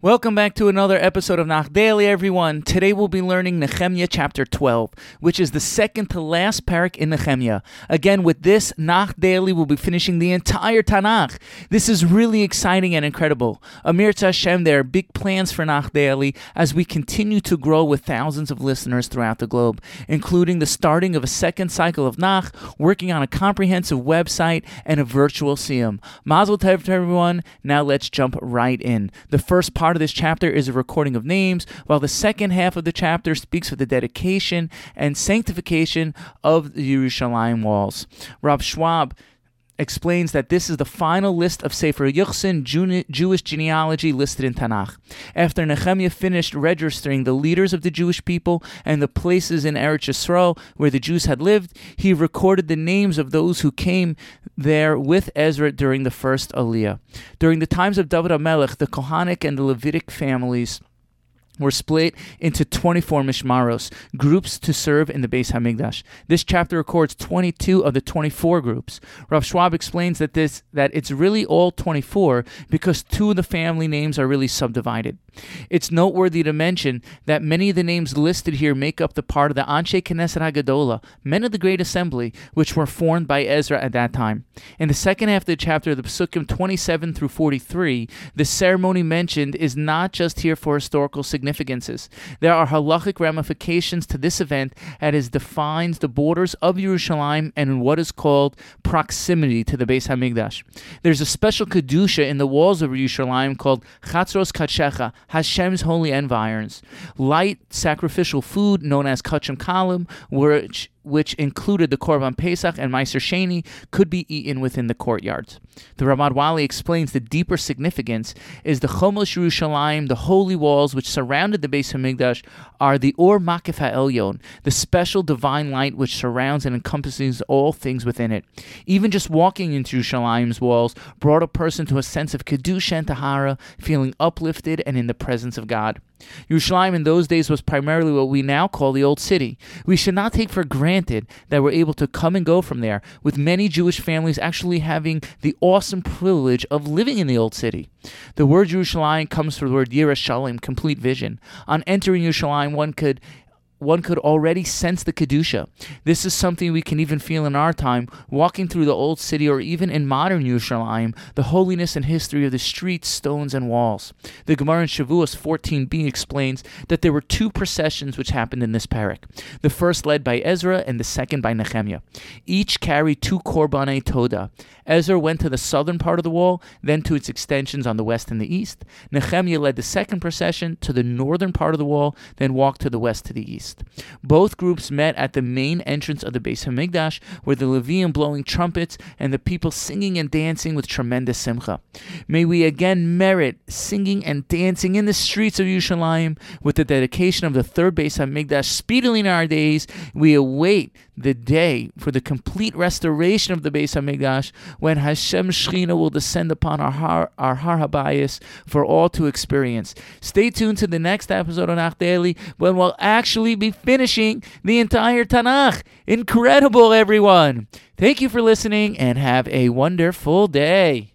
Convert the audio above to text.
Welcome back to another episode of Nach Daily, everyone. Today we'll be learning Nehemiah chapter 12, which is the second to last parak in Nehemiah. Again, with this Nach Daily, we'll be finishing the entire Tanakh. This is really exciting and incredible. Amir Hashem, there are big plans for Nach Daily as we continue to grow with thousands of listeners throughout the globe, including the starting of a second cycle of Nach, working on a comprehensive website, and a virtual siyum. Mazel tov to everyone. Now let's jump right in. The first part of this chapter is a recording of names, while the second half of the chapter speaks of the dedication and sanctification of the Yerushalayim walls. Rav Schwab explains that this is the final list of Sefer Yuchsin, Jewish genealogy listed in Tanakh. After Nehemiah finished registering the leaders of the Jewish people and the places in Eretz Yisrael where the Jews had lived, he recorded the names of those who came there with Ezra during the first Aliyah. During the times of David HaMelech, the Kohanic and the Levitic families were split into 24 mishmaros, groups to serve in the Beis Hamikdash. This chapter records 22 of the 24 groups. Rav Schwab explains that it's really all 24 because two of the family names are really subdivided. It's noteworthy to mention that many of the names listed here make up the part of the Anshe Knesset HaGadola, men of the Great Assembly, which were formed by Ezra at that time. In the second half of the chapter, the Pesukim 27 through 43, the ceremony mentioned is not just here for historical significances. There are halachic ramifications to this event as it defines the borders of Yerushalayim and what is called proximity to the Beis Hamikdash. There's a special kedusha in the walls of Yerushalayim called Chatzros Kadshecha, Hashem's holy environs. Light sacrificial food known as kachim kalim, which included the Korban Pesach and Meiser Sheni, could be eaten within the courtyards. The Ramad Wali explains the deeper significance is the Chomos Yerushalayim, the holy walls which surrounded the Beis Hamikdash, are the Or Makif HaElyon, the special divine light which surrounds and encompasses all things within it. Even just walking into Yerushalayim's walls brought a person to a sense of Kedusha and Tahara, feeling uplifted and in the presence of God. Yerushalayim in those days was primarily what we now call the Old City. We should not take for granted that we're able to come and go from there, with many Jewish families actually having the awesome privilege of living in the Old City. The word Yerushalayim comes from the word Yerushalayim, complete vision. On entering Yerushalayim, one could already sense the Kedusha. This is something we can even feel in our time, walking through the old city or even in modern Yerushalayim, the holiness and history of the streets, stones, and walls. The Gemara in Shavuos 14b explains that there were two processions which happened in this parak. The first led by Ezra and the second by Nehemiah. Each carried two korbanei toda. Ezra went to the southern part of the wall, then to its extensions on the west and the east. Nehemiah led the second procession to the northern part of the wall, then walked to the west to the east. Both groups met at the main entrance of the Beis Hamikdash, where the Leviim blowing trumpets and the people singing and dancing with tremendous simcha. May we again merit singing and dancing in the streets of Yerushalayim with the dedication of the third Beis Hamikdash speedily in our days. We await the day for the complete restoration of the Beis Hamikdash, when Hashem Shechina will descend upon our Har Habayis for all to experience. Stay tuned to the next episode of Nach Daily, when we'll actually be finishing the entire Tanakh. Incredible, everyone! Thank you for listening, and have a wonderful day.